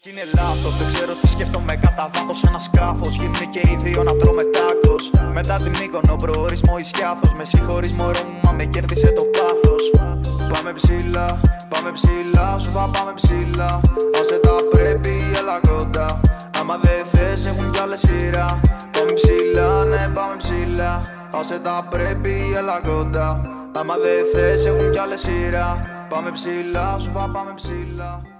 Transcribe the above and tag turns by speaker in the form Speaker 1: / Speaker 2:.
Speaker 1: Κι είναι λάθος, δεν ξέρω τι σκέφτομαι κατά βάθος. Ένα σκάφος, γυμνοί και οι δύο να τρώμε τάκος. Μετά την Μύκονο, προορισμό Ισκιάθος. Με συγχωρείς μωρό μου, μα με κέρδισε το πάθος. Πάμε ψηλά, σου πάμε ψηλά. Άσε τα πρέπει, έλα κοντά. Άμα δεν θες έχουν κι άλλες σειρά. Πάμε ψηλά, ναι πάμε ψηλά. Άσε τα πρέπει, έλα κοντά. Άμα δεν θες έχουν κι άλλες σειρά. Πάμε ψηλά, σου πάμε ψηλά.